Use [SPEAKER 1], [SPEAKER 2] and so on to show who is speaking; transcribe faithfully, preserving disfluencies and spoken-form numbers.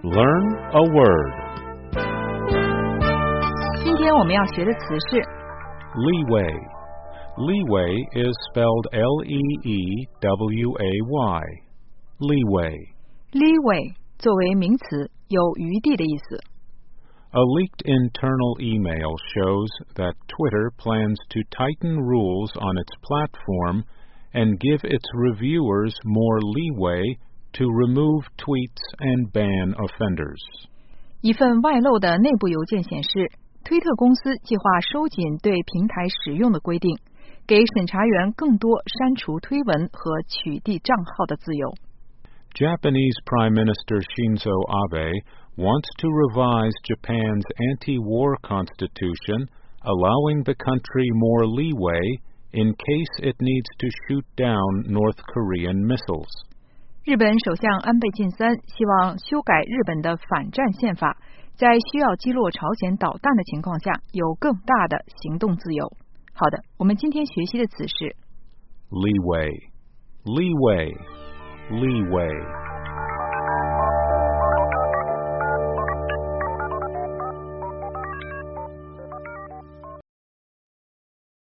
[SPEAKER 1] Learn a word.
[SPEAKER 2] 今天我们要学的词是
[SPEAKER 1] Leeway. Leeway is spelled L E E W A Y. Leeway.
[SPEAKER 2] leeway 作为名词，有余地的意思。
[SPEAKER 1] A leaked internal email shows that Twitter plans to tighten rules on its platform and give its reviewers more leeway to remove tweets and ban offenders.
[SPEAKER 2] 一份外漏的内部邮件显示，推特公司计划收紧对平台使用的规定，给审查员更多删除推文和取缔账号的自由。
[SPEAKER 1] Japanese Prime Minister Shinzo Abe wants to revise Japan's anti-war constitution, allowing the country more leeway in case it needs to shoot down North Korean missiles.
[SPEAKER 2] 日本首相安倍晋三希望修改日本的反战宪法，在需要击落朝鲜导弹的情况下，有更大的行动自由。好的，我们今天学习的词是
[SPEAKER 1] Leeway. Leeway. Leeway.